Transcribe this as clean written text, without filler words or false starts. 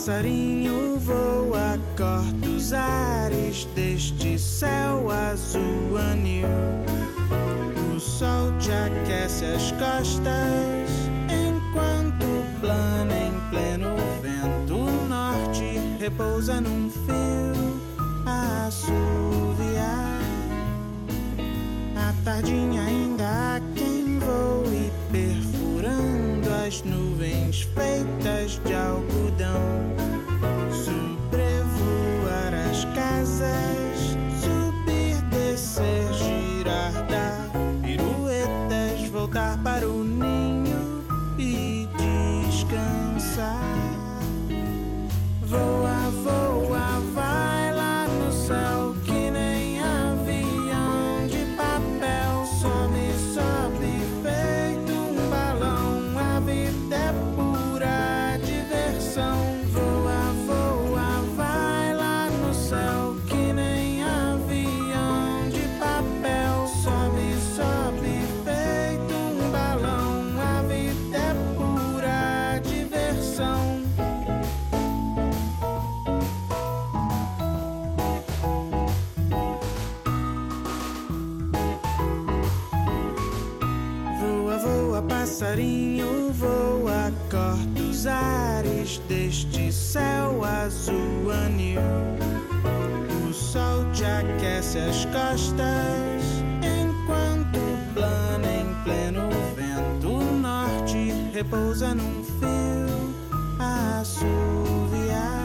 passarinho voa, corta os ares deste céu azul anil. O sol te aquece as costas, enquanto plana em pleno vento norte repousa num fio a assoviar. À tardinha ainda há quem voe perfurando as nuvens feitas de algodão, sobrevoar as casas, subir, descer, girar, dar piruetas, voltar para o ninho e descansar. Voa, voa, vai lá no céu que nem avião de papel. Sobe, sobe, feito um balão. A vida é pura diversão. Voa, voa, vai lá no céu que nem avião de papel. Sobe, sobe, feito um balão. A vida é pura diversão. Voa, voa, passarinho, voa, corta os ares deste céu azul anil. O sol te aquece as costas, enquanto plana em pleno vento norte repousa num fio a assoviar.